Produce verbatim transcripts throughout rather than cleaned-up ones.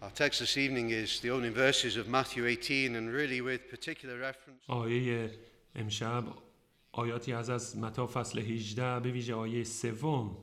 Our text this evening is the opening verses of Matthew eighteen, and really with particular reference. آیه امشب آیاتی از از متی فصل هجده، به ویژه آیه سوم.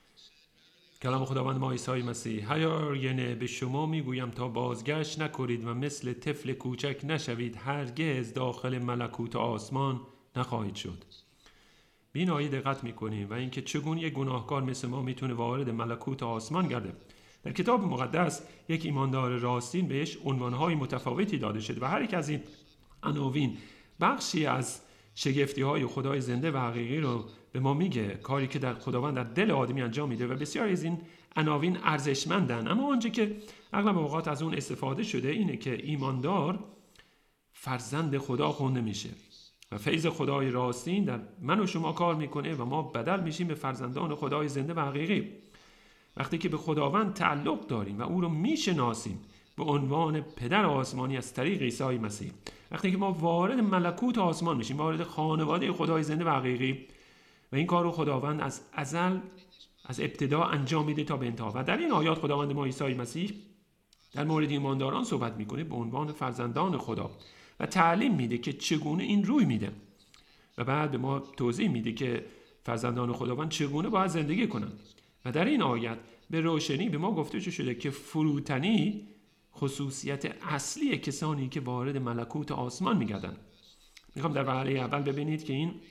کلام خداوند ما عیسی مسیح: هیارینه به شما میگویم تا بازگشت نکنید و مثل طفل کوچک نشوید، هرگز داخل ملکوت آسمان نخواهید شد. به این آیه دقت میکنیم و اینکه چگونه یک گناهکار مثل ما میتونه وارد ملکوت آسمان گرده. در کتاب مقدس یک ایماندار راستین بهش عنوانهای متفاوتی داده شده و هر یک از این عناوین بخشی از شگفتی‌های خدای زنده و حقیقی رو به ما میگه، کاری که در خداوند در دل آدمی انجام میده و بسیاری از این عناوین ارزشمندن. اما آنچه که اغلب اوقات از اون استفاده شده اینه که ایماندار فرزند خدا خونده میشه و فیض خدای راستین در من و شما کار میکنه و ما بدل میشیم به فرزندان خدای زنده و حقیقی. وقتی که به خداوند تعلق داریم و او رو میشناسیم به عنوان پدر آسمانی از طریق عیسی مسیح، وقتی که ما وارد ملکوت آسمان میشیم، وارد خانواده خدای زنده و حقیقی، و این کار رو خداوند از ازل از ابتدا انجام میده تا به انتها. و در این آیات خداوند ما عیسی مسیح در مورد ایمانداران صحبت میکنه به عنوان فرزندان خدا و تعلیم میده که چگونه این روی میده و بعد به ما توضیح میده که فرزندان خداوند چگونه باید زندگی کنن. و در این آیت به روشنی به ما گفته شده که فروتنی خصوصیت اصلی کسانی که وارد ملکوت آسمان میگردن. میخوام در وهله اول ببینید که این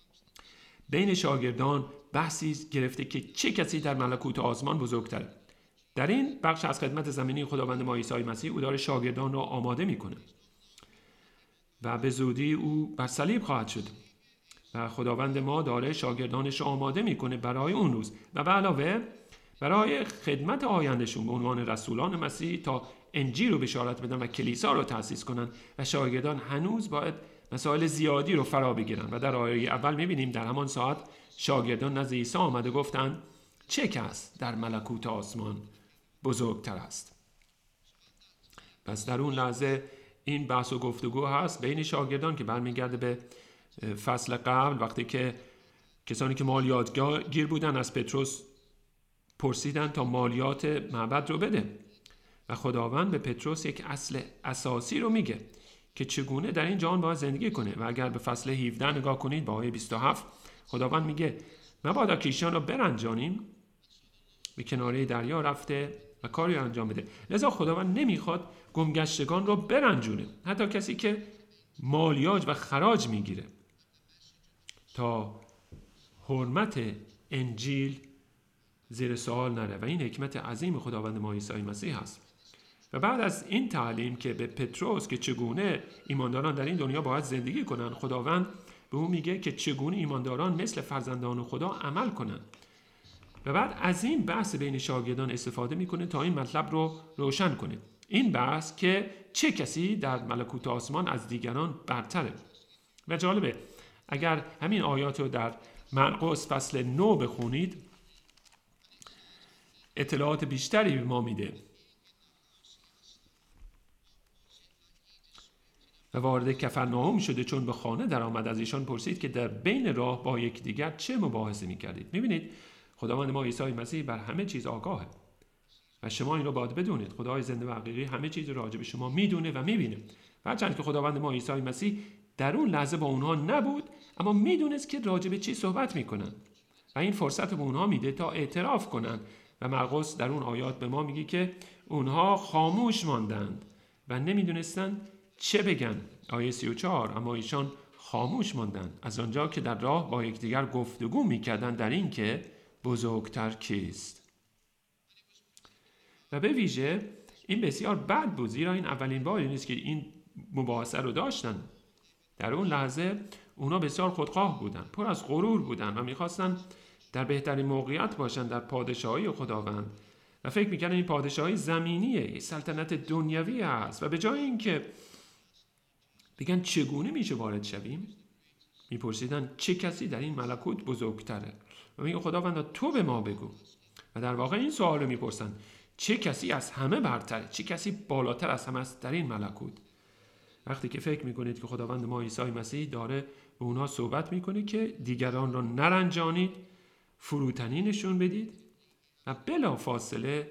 بین شاگردان بحثی گرفته که چه کسی در ملکوت آسمان بزرگتره. در این بخش از خدمت زمینی خداوند ما عیسی مسیح او داره شاگردان را آماده میکنه و به زودی او بر صلیب خواهد شد و خداوند ما داره شاگردانش را آماده میکنه برای اون روز و به علاوه برای خدمت آیندهشون به عنوان رسولان مسیح تا انجیل رو بشارت بدن و کلیسا رو تأسیس کنن. و شاگردان هنوز باید مسائل زیادی رو فرا بگیرن و در آیه اول میبینیم در همان ساعت شاگردان نزد عیسی آمده گفتن چه کس در ملکوت آسمان بزرگتر است؟ پس در اون لحظه این بحث و گفتگو هست بین شاگردان که برمیگرده به فصل قبل، وقتی که کسانی که مالیات گیر بودن از پتروس پرسیدن تا مالیات معبد رو بده و خداوند به پتروس یک اصل اساسی رو میگه که چگونه در این جهان باید زندگی کنه. و اگر به فصل هفده نگاه کنید با آیه بیست و هفت خداوند میگه مبادا کیشان رو برنجانیم، به کناره دریا رفته و کاری رو انجام بده. لذا خداوند نمیخواد گمگشتگان رو برنجونه، حتی کسی که مالیات و خراج میگیره، تا حرمت انجیل زیر سوال نره. و این حکمت عظیم خداوند ما عیسی مسیح هست. و بعد از این تعلیم که به پتروس که چگونه ایمانداران در این دنیا باید زندگی کنن، خداوند به اون میگه که چگونه ایمانداران مثل فرزندان خدا عمل کنن. و بعد از این بحث بین شاگردان استفاده میکنه تا این مطلب رو روشن کنه. این بحث که چه کسی در ملکوت آسمان از دیگران برتره. و جالبه اگر همین آیات رو در مرقس فصل نه بخونید اطلاعات بیشتری به ما میده. و وارد کفرناهم شده چون به خانه در آمد از ایشان پرسید که در بین راه با یکدیگر چه مباحثه میکردید. میبینید خداوند ما عیسی مسیح بر همه چیز آگاهه و شما این رو باید بدونید. خدای زنده و حقیقی همه چیز راجع به شما میدونه و میبینه. هرچند که خداوند ما عیسی مسیح در اون لحظه با اونها نبود، اما میدونست که راجع به چی صحبت میکنن و این فرصت رو به اونها میده تا اعتراف کنن. و مرقس در اون آیات به ما میگه که اونها خاموش ماندند و نمیدونستن چه بگن. آیه سی و چهار اما ایشان خاموش ماندند از آنجا که در راه با یکدیگر گفتگو میکردند در این که بزرگتر کیست. و به ویژه این بسیار بد بود، زیرا این اولین باری نیست که این مباحثه رو داشتن. در اون لحظه اونا بسیار خودخواه بودن، پر از غرور بودن و میخواستن در بهترین موقعیت باشن در پادشاهی خداوند و فکر میکنن این پادشاهی زمینیه، سلطنت دنیوی هست. و به جای اینکه بگن چگونه میشه وارد شویم، میپرسیدن چه کسی در این ملکوت بزرگتره. و میگه خداوند تو به ما بگو. و در واقع این سوال رو میپرسن چه کسی از همه برتره، چه کسی بالاتر از همه است در این ملکوت. وقتی که فکر میکنید که خداوند ما عیسی مسیح داره به اونا صحبت میکنه که دیگران را نرنجانید، فروتنی نشون بدید و بلا فاصله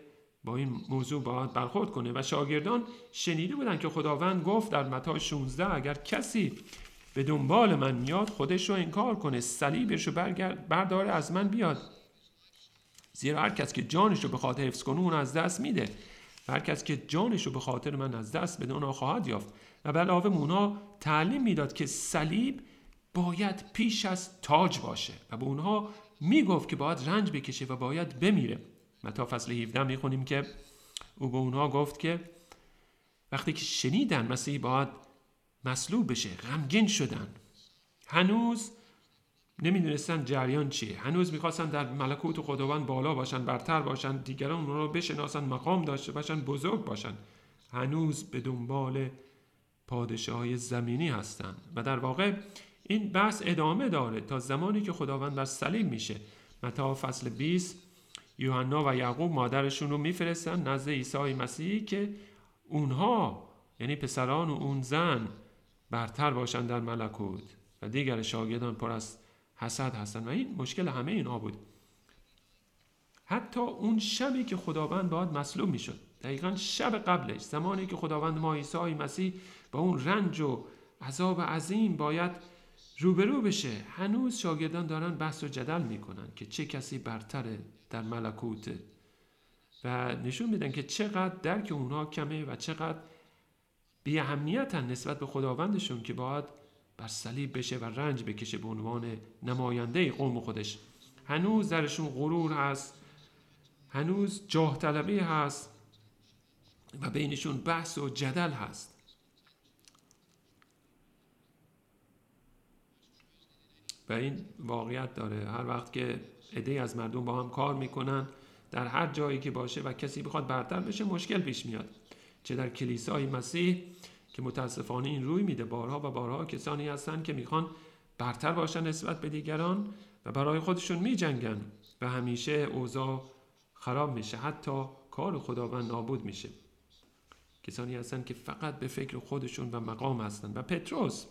با این موضوع باید برخورد کنه. و شاگردان شنیده بودن که خداوند گفت در متی شانزده اگر کسی به دنبال من میاد خودش رو انکار کنه، صلیبش رو برداره از من بیاد. زیرا هر کس که جانش رو به خاطر حفظ کنه اون از دست میده، و هر کس که جانش رو به خاطر من از دست بده اون خواهد یافت. و به علاوه اونها تعلیم میداد که صلیب باید پیش از تاج باشه و به اونها میگفت که باید رنج بکشه و باید بمیره. متی فصل هفده میخونیم که او به اونها گفت که وقتی که شنیدن مسیح باید مصلوب بشه غمگین شدن. هنوز نمیدونستن جریان چیه، هنوز میخواستن در ملکوت خداوند بالا باشن، برتر باشن، دیگران اونها رو بشناسن، مقام داشته باشن، بزرگ باشن. هنوز به دنبال پادشاهی زمینی هستن. و در واقع این بحث ادامه داره تا زمانی که خداوند بر صلیب میشه. متی فصل بیست یوحنا و یعقوب مادرشون رو میفرستن نزد عیسی مسیح که اونها یعنی پسران و اون زن برتر باشن در ملکوت و دیگر شاگردان پر از حسد هستن. و این مشکل همه اینا بود. حتی اون شبی که خداوند باید مصلوب میشد، دقیقاً شب قبلش، زمانی که خداوند ما عیسی مسیح با اون رنج و عذاب عظیم باید روبرو بشه، هنوز شاگردان دارن بحث و جدل میکنن که چه کسی برتره در ملکوت و نشون میدن که چقدر درک اونها کمه و چقدر بی اهمیتن نسبت به خداوندشون که باید بر صلیب بشه و رنج بکشه به عنوان نماینده قوم خودش. هنوز درشون غرور هست، هنوز جاه طلبی هست و بینشون بحث و جدل هست. و این واقعیت داره. هر وقت که عده‌ای از مردم با هم کار میکنن در هر جایی که باشه و کسی بخواد برتر بشه مشکل پیش میاد. چه در کلیسای مسیح که متاسفانه این روی میده، بارها و بارها کسانی هستن که میخوان برتر باشن نسبت به دیگران و برای خودشون میجنگن و همیشه اوضاع خراب میشه، حتی کار خداوند نابود میشه. کسانی هستن که فقط به فکر خودشون و مقام هستن و پتروس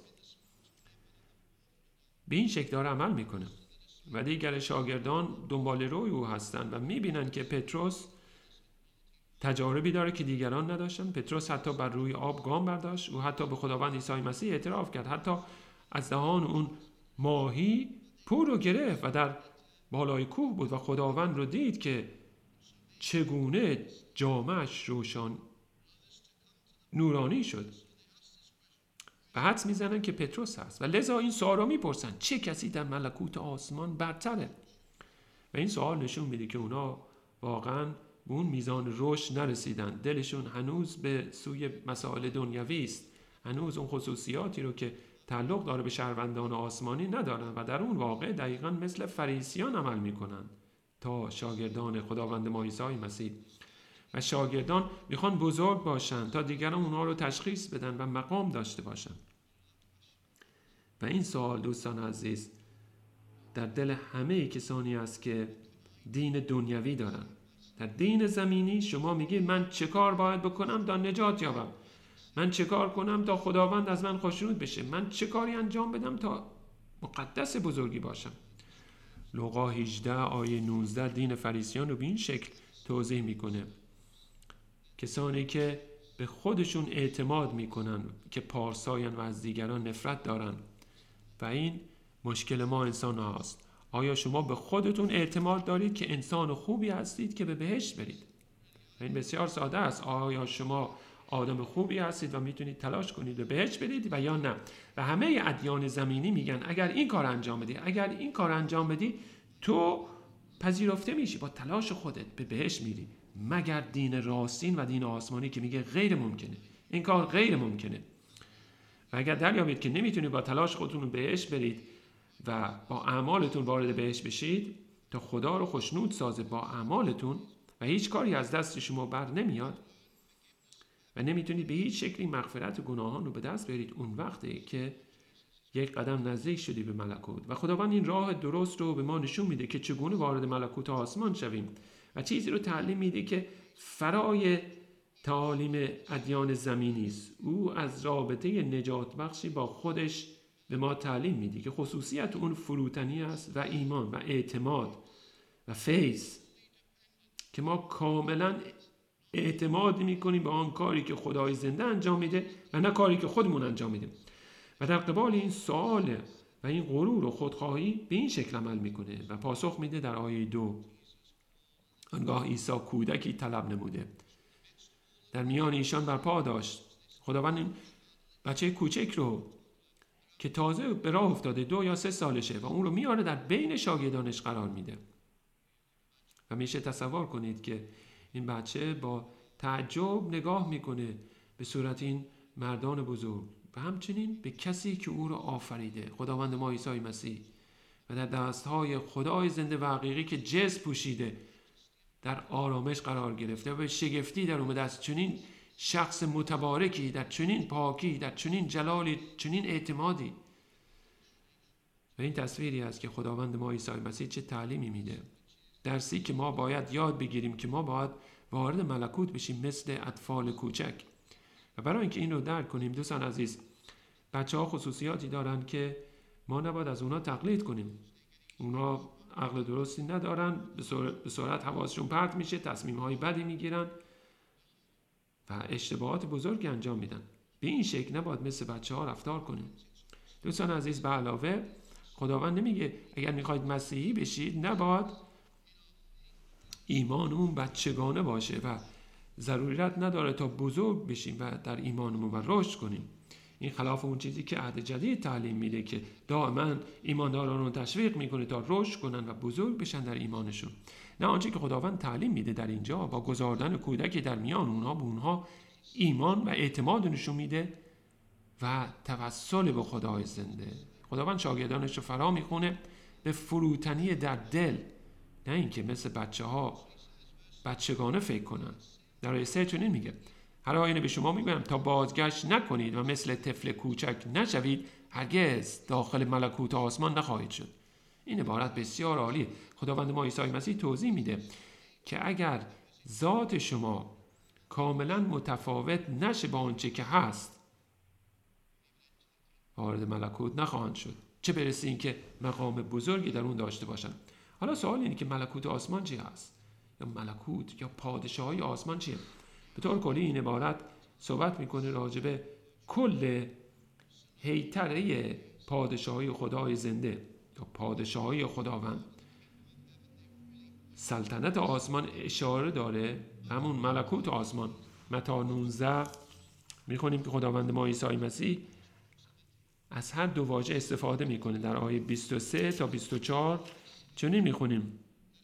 به این شکل داره عمل میکنه و دیگر شاگردان دنبال روی او هستن و میبینن که پتروس تجاربی داره که دیگران نداشتن. پتروس حتی بر روی آب گام برداشت، او حتی به خداوند عیسی مسیح اعتراف کرد، حتی از دهان اون ماهی پول رو گرفت و در بالای کوه بود و خداوند رو دید که چگونه جامه‌اش روشن نورانی شد و حدس میزنن که پتروس هست و لذا این سوال رو میپرسن چه کسی در ملکوت آسمان برتره؟ و این سوال نشون میده که اونا واقعا به اون میزان رشد نرسیدن، دلشون هنوز به سوی مسائل دنیوی است، هنوز اون خصوصیاتی رو که تعلق داره به شهروندان آسمانی ندارن و در اون واقع دقیقاً مثل فریسیان عمل میکنن تا شاگردان خداوند ما عیسی مسیح. و شاگردان میخوان بزرگ باشن تا دیگران اونها رو تشخیص بدن و مقام داشته باشن. و این سوال دوستان عزیز در دل همه کسانی است که دین دنیوی دارن. در دین زمینی شما میگید من چه کار باید بکنم تا نجات یابم، من چه کار کنم تا خداوند از من خوشنود بشه، من چه کاری انجام بدم تا مقدس بزرگی باشم. لوقا هجده آیه نوزده دین فریسیان رو به این شکل توضیح میکنه. کسانی که به خودشون اعتماد میکنن که پارساین و از دیگران نفرت دارن و این مشکل ما انسان هاست. آیا شما به خودتون اعتماد دارید که انسان خوبی هستید که به بهشت برید؟ و این بسیار ساده است. آیا شما آدم خوبی هستید و میتونید تلاش کنید به بهشت برید و یا نه؟ و همه ادیان زمینی میگن اگر این کار انجام بدی، اگر این کار انجام بدی تو پذیرفته میشی، با تلاش خودت به بهشت میری، مگر دین راستین و دین آسمانی که میگه غیر ممکنه، این کار غیر ممکنه. و اگر دریابید که نمیتونید با تلاش خودتون به بهشت برید و با اعمالتون وارد بهشت بشید تا خدا رو خوشنود سازه با اعمالتون و هیچ کاری از دست شما بر نمیاد و نمیتونید به هیچ شکلی مغفرت گناهان رو به دست بیارید، اون وقته که یک قدم نزدیک شدی به ملکوت. و خداوند این راه درست رو به ما نشون میده که چگونه وارد ملکوت آسمان شویم و چیزی رو تعلیم میده که فرای تعالیم ادیان زمینی است. او از رابطه نجات بخشی با خودش به ما تعلیم میده که خصوصیت اون فروتنی است و ایمان و اعتماد و فیض که ما کاملا اعتماد میکنیم به آن کاری که خدای زنده انجام میده و نه کاری که خودمون انجام میدیم. و در قبال این سوال و این غرور و خودخواهی به این شکل عمل میکنه و پاسخ میده در آیه دو: آنگاه عیسی کودکی طلب نموده، در میان ایشان برپا داشت. خداوند این بچه کوچک رو که تازه به راه افتاده، دو یا سه سالشه، و اون رو میاره در بین شاگردانش قرار میده. و میشه تصور کنید که این بچه با تعجب نگاه میکنه به صورت این مردان بزرگ و همچنین به کسی که او رو آفریده، خداوند ما عیسی مسیح، و در دستهای خدای زنده و حقیقی که جسم پوشیده در آرامش قرار گرفته و به شگفتی در اومده از چنین شخص متبارکی، در چنین پاکی، در چنین جلالی، چنین اعتمادی. و این تصویری است که خداوند ما عیسی مسیح چه تعلیمی میده، درسی که ما باید یاد بگیریم که ما باید وارد ملکوت بشیم مثل اطفال کوچک. و برای اینکه این رو درک کنیم دوستان عزیز، بچه ها خصوصیاتی دارن که ما نباید از اونا تقلید کنیم. اونا عقل درستی ندارن، به سرعت حواسشون پرت میشه، تصمیم های بدی میگیرن و اشتباهات بزرگی انجام میدن. به این شکل نباید مثل بچه ها رفتار کنیم. دوستان عزیز، به علاوه خداوند نمیگه اگر میخواید مسیحی بشید نباید ایمانمون بچگانه باشه و ضرورت نداره تا بزرگ بشیم و در ایمانمون و رشد کنیم. این خلاف اون چیزی که عهد جدید تعلیم میده که دائما ایمانداران رو تشویق میکنه تا رشد کنن و بزرگ بشن در ایمانشون. نه آنچه که خداوند تعلیم میده در اینجا با گذاردن کودکی در میان اونها به اونها ایمان و اعتماد نشون میده و توسل به خدای زنده. خداوند شاگردانش رو فرا میخونه به فروتنی در دل، نه اینکه مثل بچه ها بچگانه فکر کنن. در آیه سه چنین میگه: هر آینه به شما میگویم تا بازگشت نکنید و مثل طفل کوچک نشوید، هرگز داخل ملکوت آسمان نخواهید شد. این عبارت بسیار عالیه. خداوند ما عیسی مسیح توضیح میده که اگر ذات شما کاملا متفاوت نشه با آنچه که هست، وارد ملکوت نخواهند شد، چه برسه این که مقام بزرگی در اون داشته باشن. حالا سوال اینه که ملکوت آسمان چی هست؟ یا ملکوت یا پادشاهی آسمان چیه؟ به طور کلی این عبارت صحبت میکنه راجبه کل هیتره پادشاهی خدای زنده یا پادشاهی خداوند. سلطنت آسمان اشاره داره همون ملکوت آسمان. متی نوزده میخونیم که خداوند ما عیسی مسیح از هر دو واژه استفاده میکنه. در آیه بیست و سه تا بیست و چهار چنین میخونیم: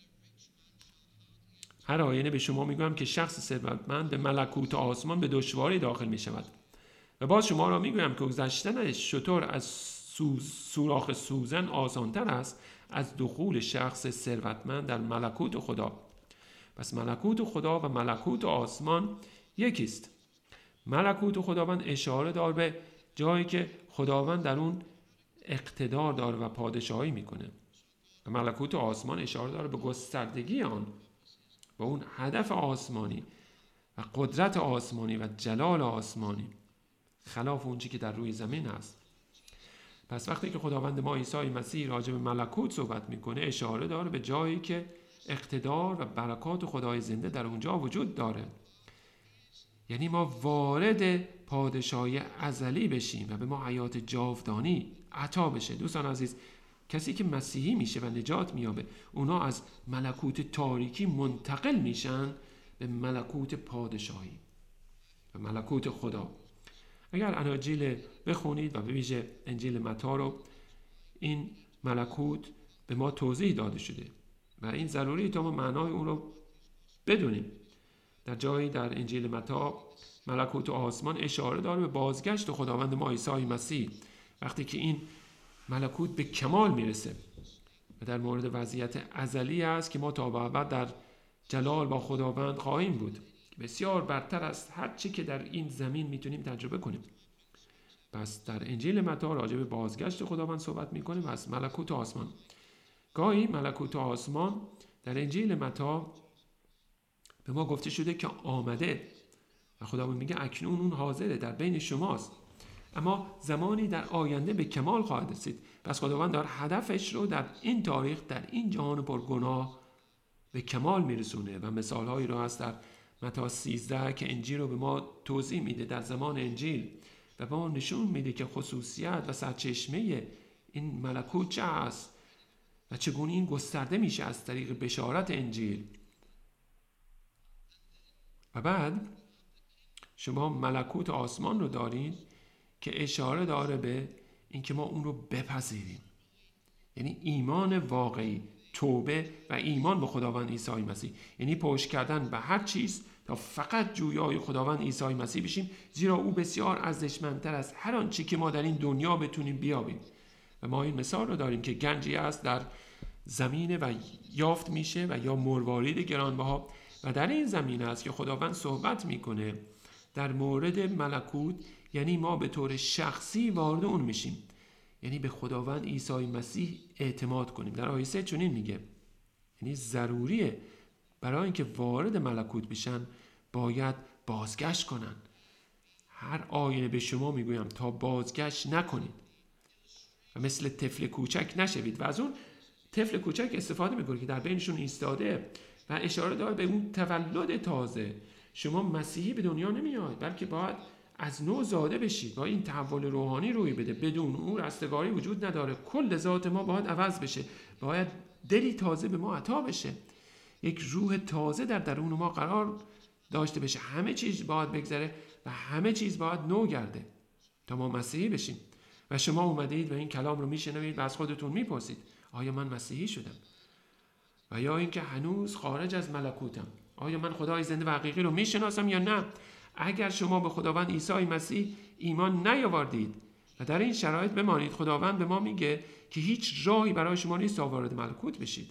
هر آینه به شما میگویم که شخص ثروتمند به ملکوت آسمان به دشواری داخل میشود و باز شما را میگویم که گذشتن شتر از سوز سوراخ سوزن آسانتر است از دخول شخص ثروتمند در ملکوت خدا. پس ملکوت خدا و ملکوت آسمان یکیست. ملکوت خداوند اشاره دار به جایی که خداوند در اون اقتدار داره و پادشاهی میکنه و ملکوت آسمان اشاره داره به گستردگی آن و اون هدف آسمانی و قدرت آسمانی و جلال آسمانی، خلاف اون چیزی که در روی زمین هست. پس وقتی که خداوند ما عیسی مسیح راجع به ملکوت صحبت میکنه اشاره داره به جایی که اقتدار و برکات خدای زنده در اونجا وجود داره. یعنی ما وارد پادشاهی ازلی بشیم و به ما حیات جاودانی عطا بشه. دوستان عزیز، کسی که مسیحی میشه و نجات میابه، اونا از ملکوت تاریکی منتقل میشن به ملکوت پادشاهی و ملکوت خدا. اگر اناجیل بخونید و به ویژه انجیل متی رو، این ملکوت به ما توضیح داده شده و این ضروری تا ما معنای اون رو بدونیم. در جایی در انجیل متی ملکوت آسمان اشاره داره به بازگشت خداوند ما عیسی مسیح، وقتی که این ملکوت به کمال میرسه و در مورد وضعیت ازلی است که ما تا به ابد در جلال با خداوند خواهیم بود، بسیار برتر از هر چی که در این زمین میتونیم تجربه کنیم. پس در انجیل متی راجع به بازگشت خداوند صحبت میکنیم و از ملکوت آسمان. گاهی ملکوت آسمان در انجیل متی به ما گفته شده که آمده و خداوند میگه اکنون اون حاضره، در بین شماست، اما زمانی در آینده به کمال خواهد رسید. پس خداوند داره هدفش رو در این تاریخ، در این جهان پرگناه به کمال میرسونه و مثالهایی رو هست در متی سیزده که انجیل رو به ما توضیح میده در زمان انجیل و به ما نشون میده که خصوصیت و سرچشمه این ملکوت چه است و چگونه این گسترده میشه از طریق بشارت انجیل. و بعد شما ملکوت آسمان رو دارید که اشاره داره به اینکه ما اون رو بپذیریم، یعنی ایمان واقعی، توبه و ایمان به خداوند عیسی مسیح، یعنی پشت کردن به هر چیز تا فقط جویای خداوند عیسی مسیح بشیم، زیرا او بسیار ارزشمندتر از هر آنچه که ما در این دنیا بتونیم بیابیم. و ما این مثال رو داریم که گنجی است در زمینه و یافت میشه و یا مروارید گرانبها و در این زمینه است که خداوند صحبت میکنه در مورد ملکوت، یعنی ما به طور شخصی وارد اون میشیم، یعنی به خداوند عیسی مسیح اعتماد کنیم. در آیه سه چنین میگه، یعنی ضروریه برای اینکه وارد ملکوت بشن باید بازگشت کنن. هر آینه به شما میگویم تا بازگشت نکنید و مثل طفل کوچک نشوید. و از اون طفل کوچک استفاده میکنه که در بینشون ایستاده و اشاره داره به اون تولد تازه. شما مسیحی به دنیا نمیاد، بلکه باید از نو زاده بشید، با این تحول روحانی روی بده. بدون اون رستگاری وجود نداره. کل ذات ما باید عوض بشه، باید دلی تازه به ما عطا بشه، یک روح تازه در درون ما قرار داشته بشه. همه چیز باید بگذره و همه چیز باید نو گرده تا ما مسیحی بشیم. و شما اومدید و این کلام رو میشنوید و از خودتون میپرسید آیا من مسیحی شدم؟ و یا اینکه هنوز خارج از ملکوتم؟ آیا من خدای زنده و حقیقی رو میشناسم یا نه؟ اگر شما به خداوند عیسی مسیح ایمان نیاوردید و در این شرایط بمانید، خداوند به ما میگه که هیچ راهی برای شما نیست تا وارد ملکوت بشید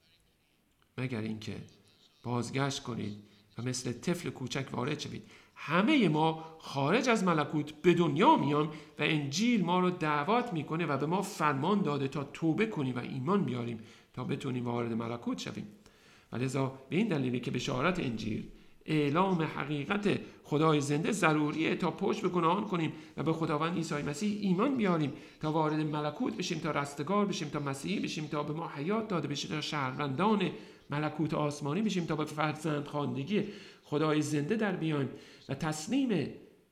مگر اینکه بازگشت کنید و مثل طفل کوچک وارد شوید. همه ما خارج از ملکوت به دنیا میان و انجیل ما رو دعوت میکنه و به ما فرمان داده تا توبه کنیم و ایمان بیاریم تا بتونیم وارد ملکوت شویم. و لذا به این دلیلی که بشارت انجیل، اعلام حقیقت خدای زنده ضروریه تا پشت به گناهان کنیم و به خداوند عیسی مسیح ایمان بیاریم تا وارد ملکوت بشیم، تا رستگار بشیم، تا مسیحی بشیم، تا به ما حیات داده بشه، تا شهروندان ملکوت آسمانی بشیم، تا به فرزند خواندگی خدای زنده در بیایم و تسلیم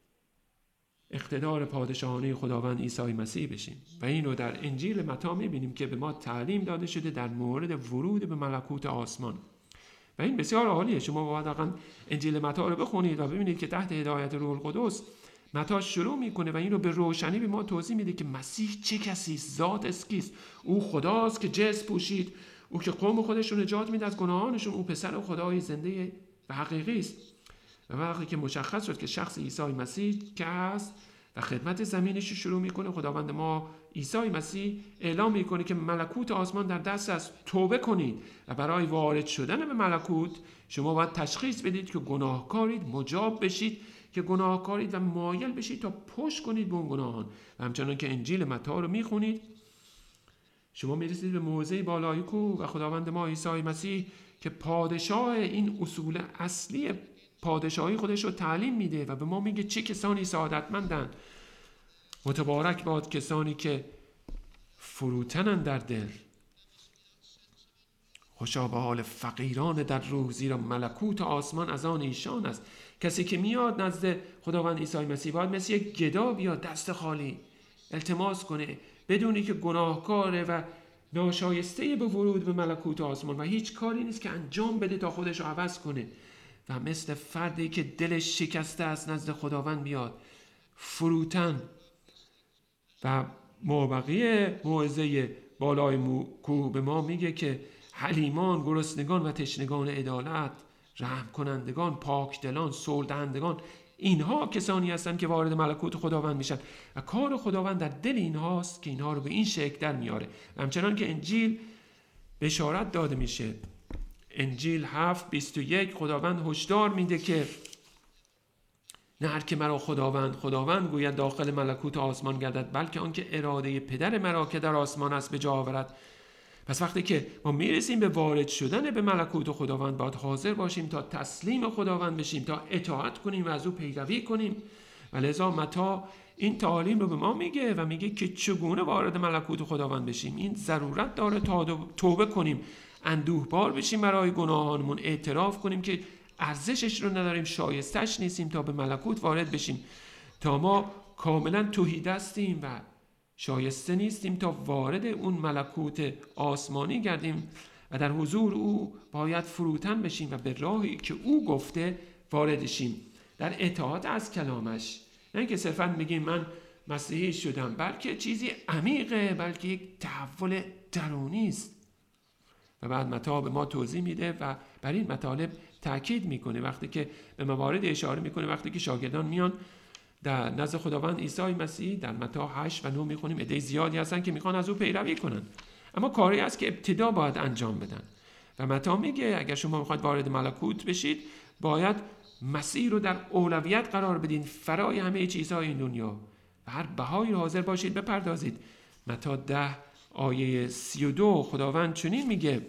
اقتدار پادشاهانه خداوند عیسی مسیح بشیم. و این رو در انجیل متی می‌بینیم که به ما تعلیم داده شده در مورد ورود به ملکوت آسمان. و این بسیار عالیه. شما باید واقعا انجیل متی رو بخونید و ببینید که تحت هدایت روح القدس متی شروع میکنه و این رو به روشنی به ما توضیح میده که مسیح چه کسی است، ذات اسکیست. او خداست که جسم پوشید، او که قوم خودش رو نجات میده از گناهانشون، او پسر خدای زنده و حقیقی است. و وقتی که مشخص شد که شخص عیسی مسیح که هست و خدمت زمینش رو شروع میکنه، خداوند ما عیسی مسیح اعلام میکنه که ملکوت آسمان در دست است، توبه کنید. و برای وارد شدن به ملکوت شما باید تشخیص بدید که گناهکارید، مجاب بشید که گناهکارید و مایل بشید تا پشت کنید به اون گناهان. و همچنان که انجیل متی رو میخونید شما میرسید به موضع بالای کوه و خداوند ما عیسی مسیح که پادشاه این اصول اصلی پادشاهی خودش رو تعلیم میده و به ما میگه چه کسانی سعادتمندن. متبارک باد کسانی که فروتنن در دل، خوشا به حال فقیران در روح، زیرا ملکوت آسمان از آن ایشان است. کسی که میاد نزد خداوند عیسی مسیح باید مثل یک گدا بیاد دست خالی التماس کنه، بدونی که گناهکاره و ناشایسته به ورود به ملکوت آسمان و هیچ کاری نیست که انجام بده تا خودش رو عوض کنه. و مثل فردی که دلش شکسته است نزد خداوند بیاد فروتن. و مابقی موعظه بالای کوه به ما میگه که حلیمان، گرسنگان و تشنگان عدالت، رحم کنندگان، پاک دلان، صلح دهندگان، اینها کسانی هستند که وارد ملکوت خداوند میشن و کار خداوند در دل اینهاست که اینها رو به این شکل در میاره. همچنان که انجیل بشارت داده میشه، انجیل هفت بیست و یک خداوند هشدار میده که نه هر که مرا خداوند خداوند گوید داخل ملکوت آسمان گردد، بلکه آنکه اراده پدر مرا که در آسمان است به جا آورد. پس وقتی که ما میرسیم به وارد شدن به ملکوت خداوند باید حاضر باشیم تا تسلیم خداوند بشیم، تا اطاعت کنیم و از او پیروی کنیم. و لذا متی این تعالیم رو به ما میگه و میگه که چگونه وارد ملکوت خداوند بشیم. این ضرورت داره تا توبه کنیم، اندوهبار بشیم برای گناهانمون، اعتراف کنیم که ارزشش رو نداریم، شایستش نیستیم تا به ملکوت وارد بشیم، تا ما کاملا تهیدستیم و شایسته نیستیم تا وارد اون ملکوت آسمانی گردیم و در حضور او باید فروتن بشیم و به راهی که او گفته وارد شیم، در اطاعت از کلامش. نه اینکه صرفا میگیم من مسیحی شدم، بلکه چیزی عمیقه، بلکه یک تحول درونی است. و بعد متی به ما توضیح میده و بر این مطالب تاکید میکنه وقتی که به موارد اشاره میکنه. وقتی که شاگردان میان در نزد خداوند عیسی مسیح، در متی هشت و نه میخونیم عده زیادی هستن که میخوان از او پیروی کنن، اما کاری است که ابتدا باید انجام بدن. و متی میگه اگر شما میخواید وارد ملکوت بشید، باید مسیح رو در اولویت قرار بدین فرای همه چیزهای این دنیا و هر بهایی حاضر باشید بپردازید. متی ده آیه سی و دو خداوند چنین میگه: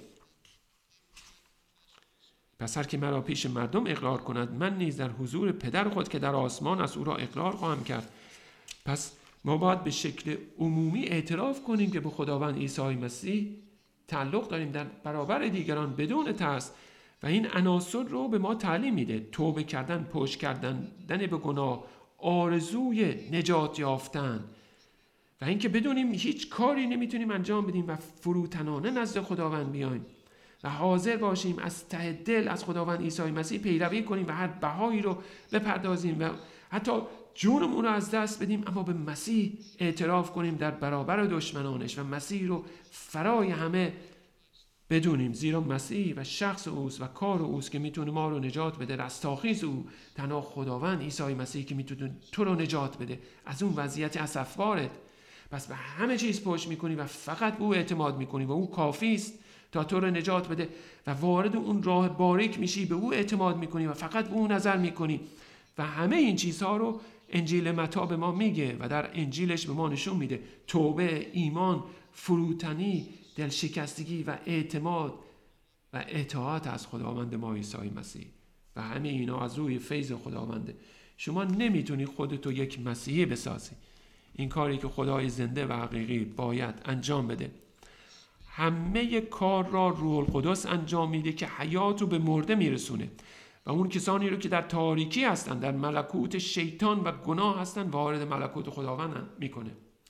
پس هر که مرا پیش مردم اقرار کند، من نیز در حضور پدر خود که در آسمان است او را اقرار خواهم کرد. پس ما باید به شکل عمومی اعتراف کنیم که به خداوند عیسی مسیح تعلق داریم در برابر دیگران بدون ترس و این عناصر رو به ما تعلیم میده: توبه کردن، پشت کردن به گناه، آرزوی نجات یافتن و اینکه بدونیم هیچ کاری نمیتونیم انجام بدیم و فروتنانه نزد خداوند بیایم و حاضر باشیم از ته دل از خداوند عیسی مسیح پیروی کنیم و هر بهایی رو بپردازیم و حتی جونمون رو از دست بدیم، اما به مسیح اعتراف کنیم در برابر دشمنانش و مسیح رو فرای همه بدونیم، زیرا مسیح و شخص اوست و کار اوست که میتونه ما رو نجات بده. رستاخیز او تنها خداوند عیسی مسیح که میتونه تو رو نجات بده از اون وضعیت اسفبارت. پس به همه چیز پشت میکنی و فقط به او اعتماد میکنی و او کافی است تا تو رو نجات بده و وارد اون راه باریک میشی، به او اعتماد میکنی و فقط به او نظر میکنی. و همه این چیزها رو انجیل متی به ما میگه و در انجیلش به ما نشون میده: توبه، ایمان، فروتنی، دلشکستگی و اعتماد و اطاعت از خداوند ما عیسی مسیح. و همه اینا از روی فیض خداونده. شما نمیتونی خودتو یک مسیحی بسازی. این کاری که خدای زنده و حقیقی باید انجام بده. همه کار را روح القدس انجام میده که حیات رو به مرده میرسونه و اون کسانی رو که در تاریکی هستن، در ملکوت شیطان و گناه هستن، وارد ملکوت خداوند میکنه.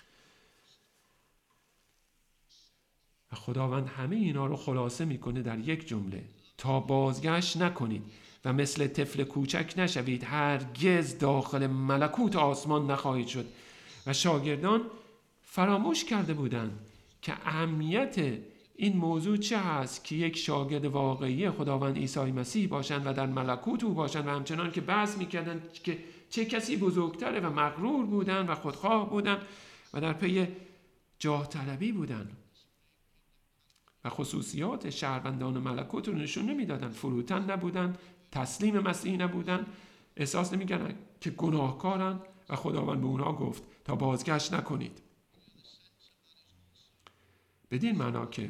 و خداوند همه اینا رو خلاصه میکنه در یک جمله: تا بازگشت نکنید و مثل طفل کوچک نشوید، هرگز داخل ملکوت آسمان نخواهید شد. و شاگردان فراموش کرده بودند که اهمیت این موضوع چه هست که یک شاگرد واقعی خداوند عیسی مسیح باشند و در ملکوت او باشند، و همچنان که بحث میکردند که چه کسی بزرگتره و مغرور بودند و خودخواه بودند و در پی جاه طلبی بودند و خصوصیات شهروندان ملکوت رو نشون نمیدادند. فروتن نبودند، تسلیم مسیح نبودند، احساس نمیکردند که گناهکارند و خداوند به اونها گفت تا بازگشت نکنید. بدین معنا که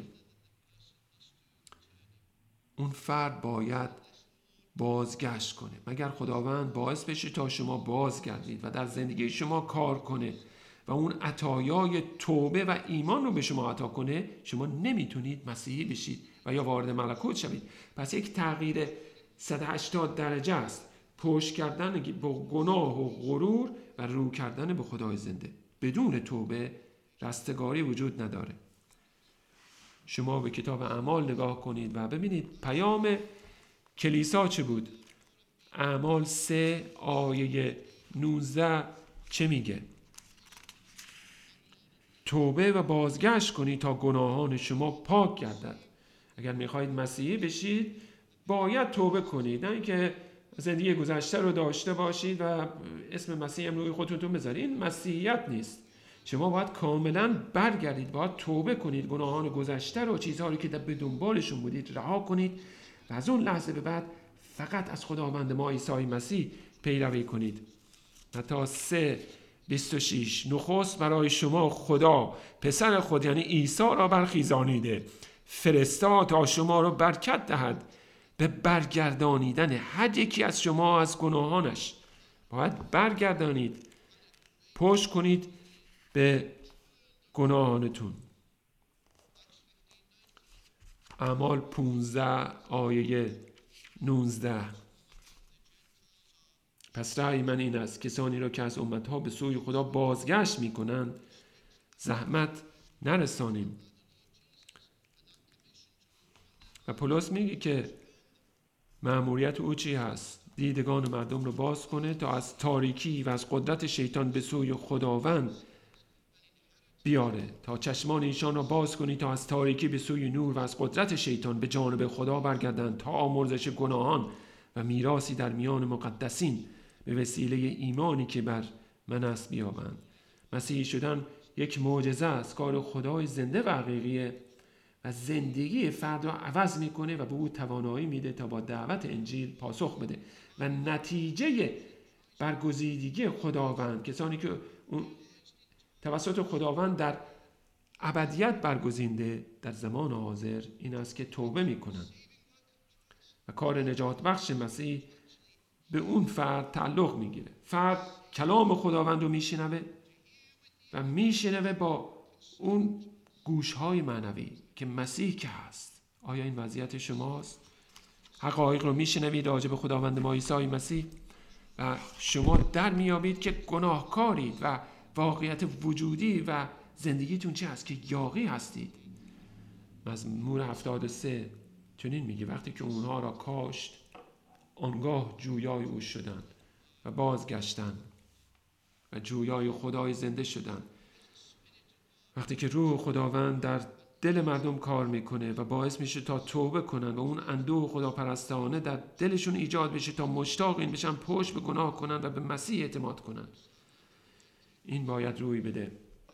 اون فرد باید بازگشت کنه، مگر خداوند باعث بشه تا شما بازگردید و در زندگی شما کار کنه و اون عطایای توبه و ایمان رو به شما عطا کنه، شما نمیتونید مسیحی بشید و یا وارد ملکوت شوید. پس یک تغییر صد و هشتاد درجه است: پشت کردن با گناه و غرور و رو کردن به خدای زنده. بدون توبه رستگاری وجود نداره. شما به کتاب اعمال نگاه کنید و ببینید پیام کلیسا چه بود. اعمال سه آیه نوزده چه میگه؟ توبه و بازگشت کنید تا گناهان شما پاک گردد. اگر میخواید مسیحی بشید باید توبه کنید، نه اینکه زندگی گذشته رو داشته باشید و اسم مسیح هم روی خودتون بذارید. این مسیحیت نیست. شما باید کاملا برگردید، باید توبه کنید، گناهان گذشته رو، چیزهایی که به دنبالشون بودید رها کنید و از اون لحظه به بعد فقط از خداوند ما عیسی مسیح پیروی کنید. متی سه بیست و شش: نخست برای شما خدا پسر خود یعنی عیسی را برخیزانیده، فرستاد تا شما را برکت دهد به برگردانیدن هر یکی از شما از گناهانش. باید برگردانید، پشت کنید به گناهانتون. اعمال پانزده آیه نوزده پس رأی من این است کسانی را که از امتها به سوی خدا بازگشت می کنند زحمت نرسانیم. و پولس میگه که مأموریت او چی هست؟ دیدگان مردم رو باز کنه تا از تاریکی و از قدرت شیطان به سوی خداوند بیاره، تا چشمان ایشان را باز کنی تا از تاریکی به سوی نور و از قدرت شیطان به جانب خدا برگردند، تا آمرزش گناهان و میراثی در میان مقدسین به وسیله ایمانی که بر من است بیابند. مسیحی شدن یک معجزه است، کار خدای زنده و حقیقیه و زندگی فرد را عوض میکنه و به او توانایی میده تا با دعوت انجیل پاسخ بده و نتیجه برگزیدگی خداوند، کسانی که توسط خداوند در ابدیت برگزینده در زمان حاضر، این است که توبه میکنند و کار نجات بخش مسیح به اون فرد تعلق میگیره. فرد کلام خداوند رو میشنوه و میشنوه با اون گوشهای معنوی که مسیح که هست. آیا این وضعیت شماست؟ حقایق رو میشنوید راجع به خداوند ما عیسی مسیح و شما در میابید که گناهکارید و واقعیت وجودی و زندگیتون چه هست؟ که یاغی هستید. مزمور هفتاد و سه چنین میگه وقتی که اونها را کاشت آنگاه جویای او شدند و بازگشتند و جویای خدای زنده شدند. وقتی که روح خداوند در دل مردم کار میکنه و باعث میشه تا توبه کنن و اون اندوه خداپرستانه در دلشون ایجاد بشه تا مشتاق این بشن پشت به گناه کنن و به مسیح اعتماد کنن، این باید روی بده.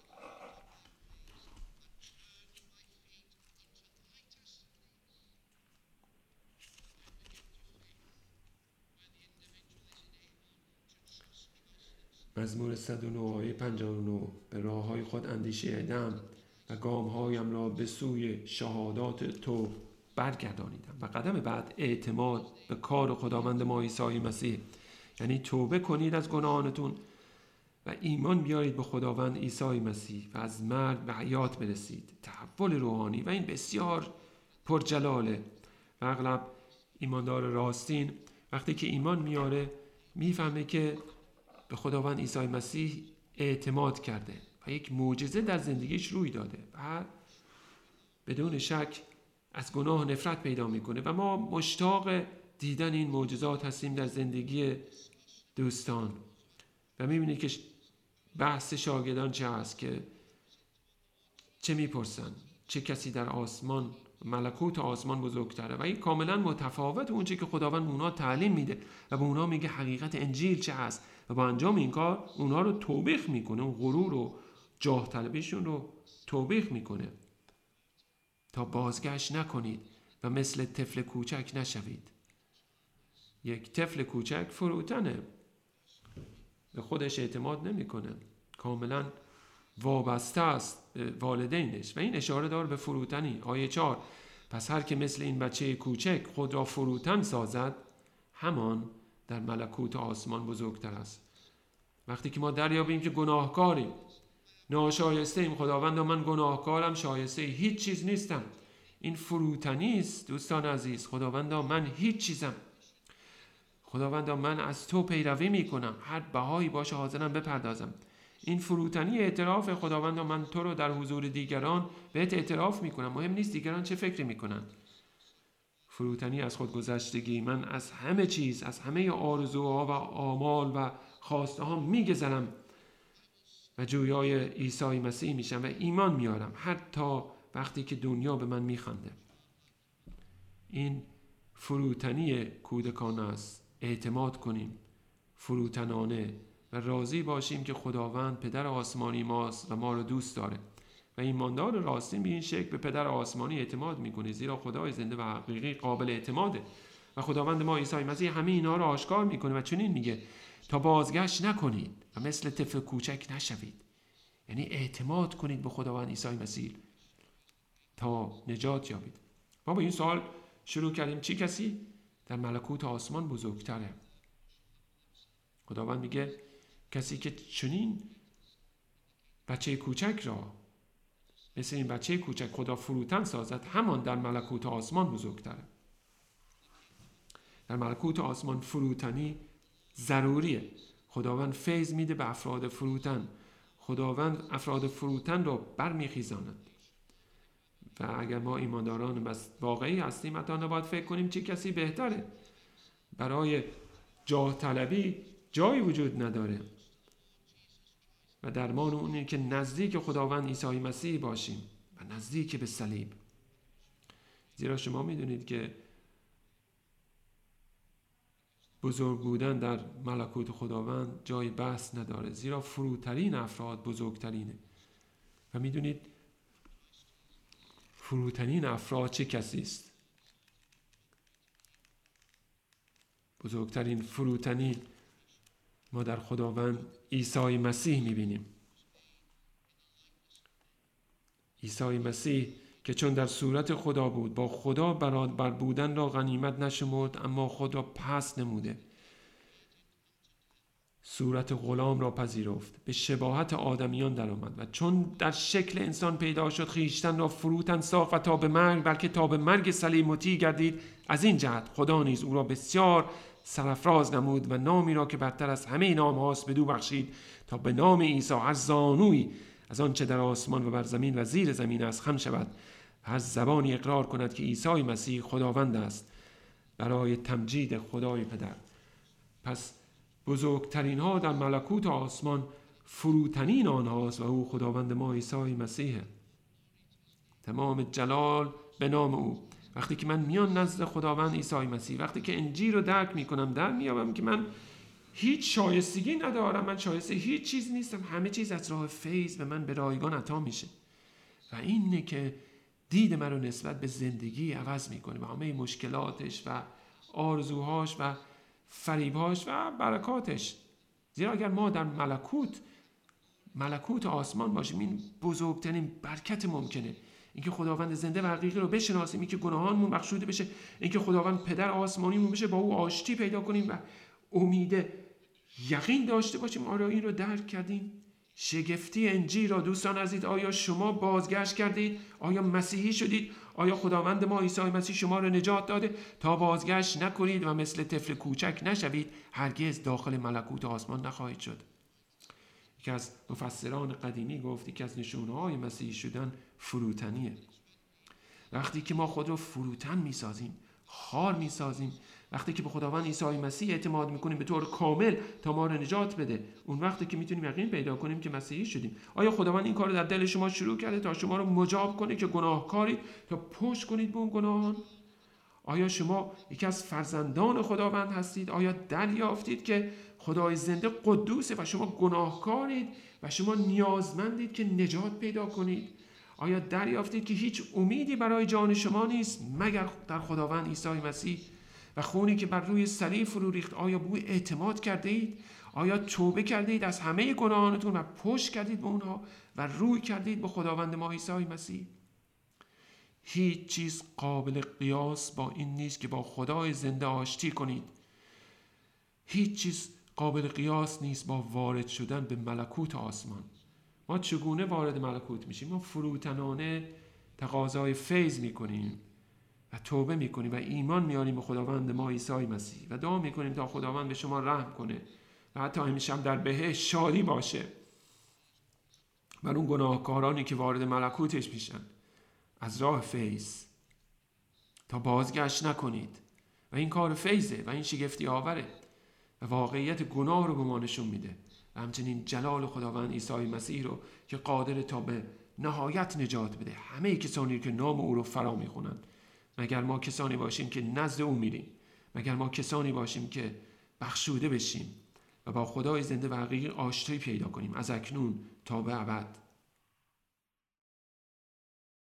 مزمور صد و نه آیه پنجاه و نه به راه های خود اندیشه ادم و گام هایم را به سوی شهادات تو برگردانیدم. و قدم بعد اعتماد به کار خداوند ما عیسی مسیح، یعنی توبه کنید از گناهانتون و ایمان بیارید به خداوند عیسی مسیح و از مرگ به حیات برسید، تحول روحانی. و این بسیار پرجلاله و اغلب ایماندار راستین وقتی که ایمان میاره میفهمه که به خداوند عیسی مسیح اعتماد کرده و یک معجزه در زندگیش روی داده و بدون شک از گناه نفرت پیدا میکنه و ما مشتاق دیدن این معجزات هستیم در زندگی دوستان. و میبینید که بحث شاگردان چه هست که چه میپرسن؟ چه کسی در آسمان، ملکوت آسمان بزرگتره؟ و این کاملا متفاوت اون چه که خداوند به اونا تعلیم میده و به اونا میگه حقیقت انجیل چه هست و با انجام این کار اونا رو توبیخ میکنه، اون غرور و جاه طلبیشون رو توبیخ میکنه تا بازگشت نکنید و مثل طفل کوچک نشوید. یک طفل کوچک فروتنه، به خودش اعتماد نمیکنه، کاملا وابسته است به والدینش و این اشاره داره به فروتنی. آیه چهار پس هر که مثل این بچه کوچک خود را فروتن سازد همان در ملکوت آسمان بزرگتر است. وقتی که ما دریابیم که گناهکاریم، ناشایسته ایم، خداوند من گناهکارم، شایسته هیچ چیز نیستم، این فروتنی است دوستان عزیز. خداوند من هیچ چیزم، خداوند من از تو پیروی میکنم، هر بهایی باشه حاضرم بپردازم. این فروتنی اعتراف خداوند من تو رو در حضور دیگران بهت اعتراف میکنم، مهم نیست دیگران چه فکری میکنن. فروتنی از خودگذشتگی، من از همه چیز، از همه آرزوها و آمال و خواسته ها میگذرم و جویای عیسی مسیح میشم و ایمان میارم حتی وقتی که دنیا به من میخنده. این فروتنی کودکانه است. اعتماد کنیم فروتنانه و راضی باشیم که خداوند پدر آسمانی ماست و ما رو دوست داره و ایماندار راستین به این شکل به پدر آسمانی اعتماد میکنه، زیرا خدای زنده و حقیقی قابل اعتماده و خداوند ما عیسی مسیح همه اینا رو آشکار میکنه و چنین میگه تا بازگشت نکنید و مثل طفل کوچک نشوید. یعنی اعتماد کنید به خداوند عیسی مسیح تا نجات یابید. ما با این سوال شروع کردیم چی کسی در ملکوت آسمان بزرگتره؟ خداوند میگه کسی که چنین بچه کوچک را مثل این بچه کوچک خدا فروتن سازد همان در ملکوت آسمان بزرگتره. در ملکوت آسمان فروتنی ضروریه. خداوند فیض میده به افراد فروتن. خداوند افراد فروتن رو برمیخیزاند. و اگر ما ایمانداران بس واقعی هستیم، حتی نباید فکر کنیم چه کسی بهتره. برای جاه طلبی جایی وجود نداره و درمان اون اینه که نزدیک خداوند عیسی مسیح باشیم و نزدیک به صلیب. زیرا شما میدونید که بزرگ بودن در ملکوت خداوند جای بحث نداره، زیرا فروترین افراد بزرگترینه. و میدونید فروترین افراد چه کسی است؟ بزرگترین فروتنی ما در خداوند عیسی مسیح میبینیم. عیسی مسیح که چون در صورت خدا بود، با خدا برابر بودن را غنیمت نشمرد، اما خود را پست نموده، صورت غلام را پذیرفت، به شباهت آدمیان در آمد و چون در شکل انسان پیدا شد، خویشتن را فروتن ساخت و تا به مرگ، بلکه تا به مرگ صلیب مطیع گردید. از این جهت خدا نیز او را بسیار سرافراز نمود و نامی را که برتر از همه نام هاست بدو بخشید، تا به نام عیسی هر زانویی از آن چه در آسمان و بر زمین و زیر زمین است خم شود، هر زبانی اقرار کند که عیسی مسیح خداوند است، برای تمجید خدای پدر. پس بزرگترین ها در ملکوت آسمان فروتنین آنهاست و او خداوند ما عیسی مسیحه. تمام جلال به نام او. وقتی که من میان نزد خداوند عیسی مسیح، وقتی که انجیل رو درک میکنم، در میابم که من هیچ شایستگی ندارم، من شایسته هیچ چیز نیستم، همه چیز از راه فیض به من به رایگان عطا میشه. و اینه که دید من رو نسبت به زندگی عوض میکنه و همه مشکلاتش و آرزوهاش و فریبهاش و برکاتش. زیرا اگر ما در ملکوت ملکوت آسمان باشیم، این بزرگترین برکت ممکنه. اینکه خداوند زنده و حقیقی رو بشناسیم، اینکه گناهانمون بخشوده بشه، اینکه خداوند پدر آسمانیمون بشه، با او آشتی پیدا کنیم و امید یقین داشته باشیم. آیا این رو درک کردیم؟ شگفتی انجیل را دوستان عزیز، آیا شما بازگشت کردید؟ آیا مسیحی شدید؟ آیا خداوند ما عیسی مسیح شما را نجات داده تا بازگشت نکنید و مثل طفل کوچک نشوید؟ هرگز داخل ملکوت آسمان نخواهید شد. یکی از مفسران قدیمی گفت یکی از نشونه‌های مسیحی شدن فروتنیه. وقتی که ما خود رو فروتن میسازیم، خار میسازیم، وقتی که به خداوند عیسی مسیح اعتماد میکنیم به طور کامل تا ما رو نجات بده، اون وقتی که میتونیم یقین پیدا کنیم که مسیحی شدیم. آیا خداوند این کار رو در دل شما شروع کرده تا شما رو مجاب کنه که گناهکارید، تا پشت کنید به اون گناهان؟ آیا شما یکی از فرزندان خداوند هستید؟ آیا دریافتید که خدای زنده قدوسه و شما گناهکارید و شما نیازمندید که نجات پیدا کنید؟ آیا دریافتید که هیچ امیدی برای جان شما نیست مگر در خداوند عیسی مسیح و خونی که بر روی صلیب فرو ریخت؟ آیا به او اعتماد کرده اید؟ آیا توبه کرده اید از همه گناهانتون و پشت کردید به اونها و روی کردید به خداوند ما عیسی مسیح؟ هیچ چیز قابل قیاس با این نیست که با خدای زنده آشتی کنید. هیچ چیز قابل قیاس نیست با وارد شدن به ملکوت آسمان. ما چگونه وارد ملکوت میشیم؟ ما فروتنانه تقاضای فیض میکنیم و توبه میکنیم و ایمان میاریم به خداوند ما عیسی مسیح و دعا میکنیم تا خداوند به شما رحم کنه و حتی همیشه در بهشت شادی باشه بر اون گناهکارانی که وارد ملکوتش میشن از راه فیض، تا بازگشت نکنید. و این کار فیضه و این شگفتی آوره و واقعیت گناه رو به ما نشون میده و همچنین جلال خداوند عیسی مسیح رو که قادر تا به نهایت نجات بده همه کسانی که نام او رو فرا میخونن. مگر ما کسانی باشیم که نزد او میریم، مگر ما کسانی باشیم که بخشوده بشیم و با خدای زنده و حقیقی آشتی پیدا کنیم از اکنون تا به ابد.